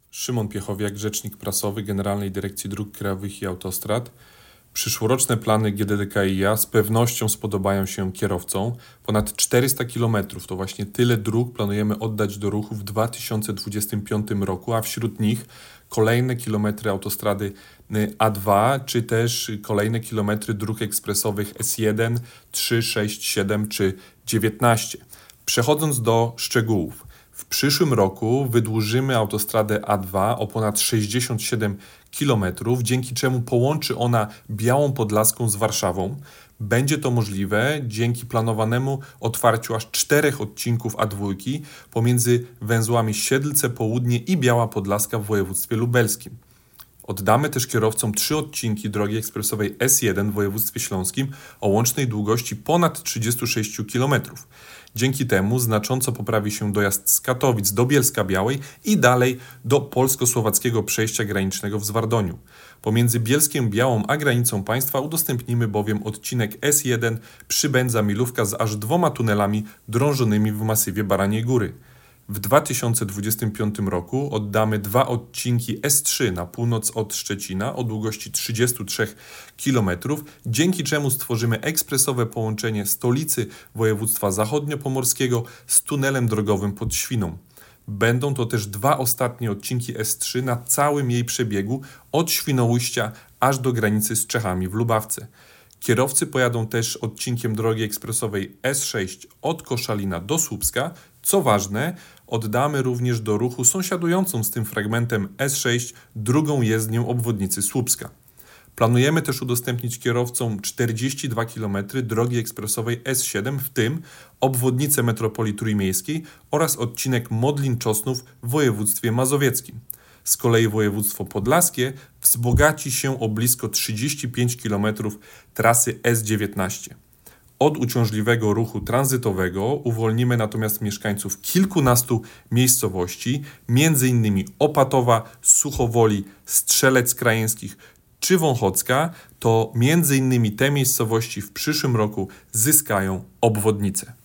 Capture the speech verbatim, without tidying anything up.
Szymon Piechowiak, rzecznik prasowy Generalnej Dyrekcji Dróg Krajowych i Autostrad. Przyszłoroczne plany G D D K i A z pewnością spodobają się kierowcom. Ponad czterysta kilometrów to właśnie tyle dróg planujemy oddać do ruchu w dwa tysiące dwudziestym piątym roku, a wśród nich kolejne kilometry autostrady A dwa, czy też kolejne kilometry dróg ekspresowych S jeden, trzy, sześć, siedem czy dziewiętnaście. Przechodząc do szczegółów. W przyszłym roku wydłużymy autostradę A dwa o ponad sześćdziesiąt siedem kilometrów, dzięki czemu połączy ona Białą Podlaską z Warszawą. Będzie to możliwe dzięki planowanemu otwarciu aż czterech odcinków A dwa pomiędzy węzłami Siedlce Południe i Biała Podlaska w województwie lubelskim. Oddamy też kierowcom trzy odcinki drogi ekspresowej S jeden w województwie śląskim o łącznej długości ponad trzydzieści sześć kilometrów. Dzięki temu znacząco poprawi się dojazd z Katowic do Bielska-Białej i dalej do polsko-słowackiego przejścia granicznego w Zwardoniu. Pomiędzy Bielskiem Białą a granicą państwa udostępnimy bowiem odcinek S jeden Przybędza-Milówka z aż dwoma tunelami drążonymi w masywie Baraniej Góry. W dwa tysiące dwudziestym piątym roku oddamy dwa odcinki S trzy na północ od Szczecina o długości trzydzieści trzy kilometrów, dzięki czemu stworzymy ekspresowe połączenie stolicy województwa zachodniopomorskiego z tunelem drogowym pod Świną. Będą to też dwa ostatnie odcinki S trzy na całym jej przebiegu od Świnoujścia aż do granicy z Czechami w Lubawce. Kierowcy pojadą też odcinkiem drogi ekspresowej S sześć od Koszalina do Słupska. Co ważne, oddamy również do ruchu sąsiadującą z tym fragmentem S sześć drugą jezdnię obwodnicy Słupska. Planujemy też udostępnić kierowcom czterdzieści dwa kilometry drogi ekspresowej S siedem, w tym obwodnicę metropolii trójmiejskiej oraz odcinek Modlin-Czosnów w województwie mazowieckim. Z kolei województwo podlaskie wzbogaci się o blisko trzydzieści pięć kilometrów trasy S dziewiętnaście. Od uciążliwego ruchu tranzytowego uwolnimy natomiast mieszkańców kilkunastu miejscowości, m.in. Opatowa, Suchowoli, Strzelec Krajeńskich czy Wąchocka. To m.in. te miejscowości w przyszłym roku zyskają obwodnicę.